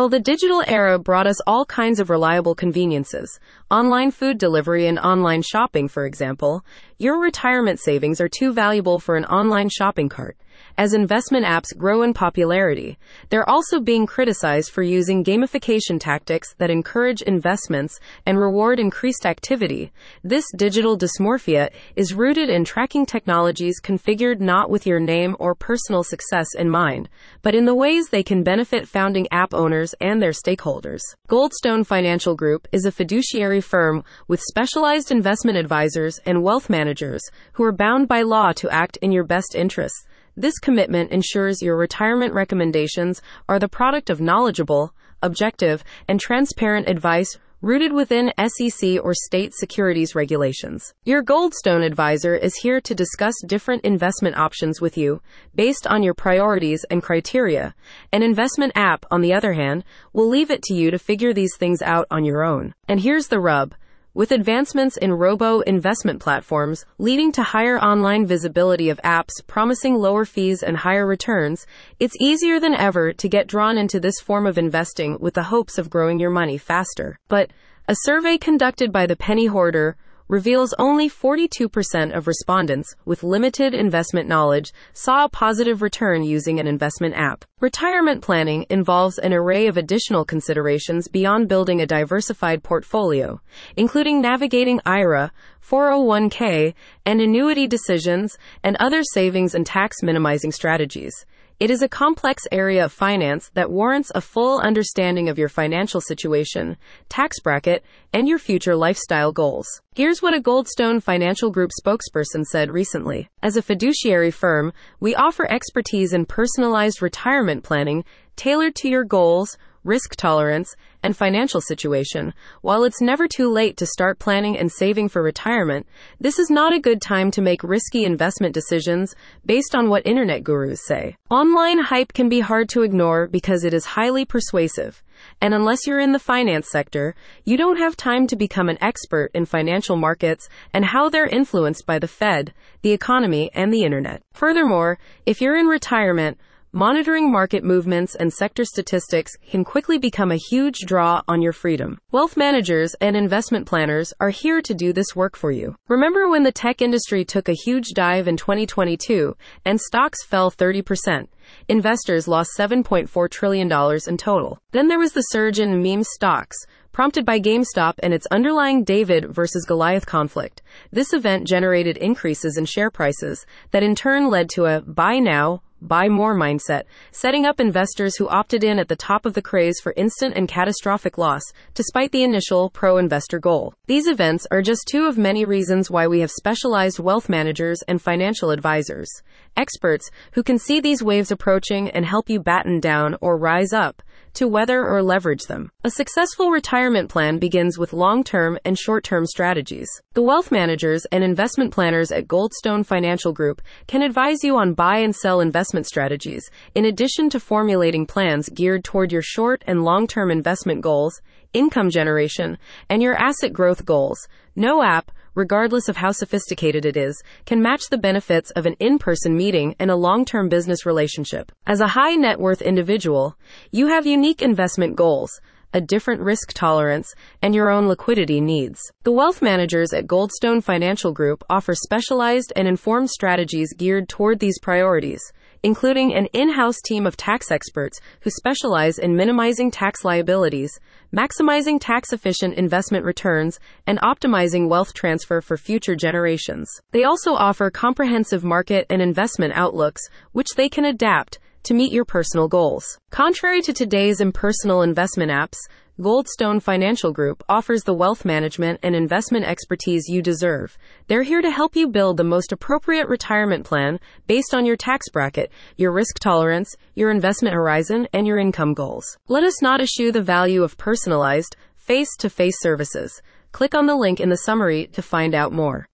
Well, the digital era brought us all kinds of reliable conveniences. Online food delivery and online shopping, for example. Your retirement savings are too valuable for an online shopping cart. As investment apps grow in popularity, they're also being criticized for using gamification tactics that encourage investments and reward increased activity. This digital dysmorphia is rooted in tracking technologies configured not with your name or personal success in mind, but in the ways they can benefit founding app owners and their stakeholders. Goldstone Financial Group is a fiduciary firm with specialized investment advisors and wealth managers who are bound by law to act in your best interests. This commitment ensures your retirement recommendations are the product of knowledgeable, objective, and transparent advice rooted within SEC or state securities regulations. Your Goldstone advisor is here to discuss different investment options with you based on your priorities and criteria. An investment app, on the other hand, will leave it to you to figure these things out on your own. And here's the rub. With advancements in robo-investment platforms leading to higher online visibility of apps promising lower fees and higher returns, it's easier than ever to get drawn into this form of investing with the hopes of growing your money faster. But a survey conducted by the Penny Hoarder reveals only 42% of respondents with limited investment knowledge saw a positive return using an investment app. Retirement planning involves an array of additional considerations beyond building a diversified portfolio, including navigating IRA, 401k, and annuity decisions, and other savings and tax minimizing strategies. It is a complex area of finance that warrants a full understanding of your financial situation, tax bracket, and your future lifestyle goals. Here's what a Goldstone Financial Group spokesperson said recently. As a fiduciary firm, we offer expertise in personalized retirement planning tailored to your goals, risk tolerance, and financial situation. While it's never too late to start planning and saving for retirement, this is not a good time to make risky investment decisions based on what internet gurus say. Online hype can be hard to ignore because it is highly persuasive. And unless you're in the finance sector, you don't have time to become an expert in financial markets and how they're influenced by the Fed, the economy, and the internet. Furthermore, if you're in retirement, monitoring market movements and sector statistics can quickly become a huge draw on your freedom. Wealth managers and investment planners are here to do this work for you. Remember when the tech industry took a huge dive in 2022 and stocks fell 30%? Investors lost $7.4 trillion in total. Then there was the surge in meme stocks, prompted by GameStop and its underlying David versus Goliath conflict. This event generated increases in share prices that in turn led to a buy now, buy more mindset, setting up investors who opted in at the top of the craze for instant and catastrophic loss, despite the initial pro-investor goal. These events are just two of many reasons why we have specialized wealth managers and financial advisors, experts who can see these waves approaching and help you batten down or rise up to weather or leverage them. A successful retirement plan begins with long-term and short-term strategies. The wealth managers and investment planners at Goldstone Financial Group can advise you on buy and sell investment strategies, in addition to formulating plans geared toward your short and long-term investment goals, income generation, and your asset growth goals. No app, regardless of how sophisticated it is, can match the benefits of an in-person meeting and a long-term business relationship. As a high net worth individual, you have unique investment goals, a different risk tolerance, and your own liquidity needs. The wealth managers at Goldstone Financial Group offer specialized and informed strategies geared toward these priorities, including an in-house team of tax experts who specialize in minimizing tax liabilities, maximizing tax-efficient investment returns, and optimizing wealth transfer for future generations. They also offer comprehensive market and investment outlooks, which they can adapt to meet your personal goals. Contrary to today's impersonal investment apps, Goldstone Financial Group offers the wealth management and investment expertise you deserve. They're here to help you build the most appropriate retirement plan based on your tax bracket, your risk tolerance, your investment horizon, and your income goals. Let us not eschew the value of personalized, face-to-face services. Click on the link in the summary to find out more.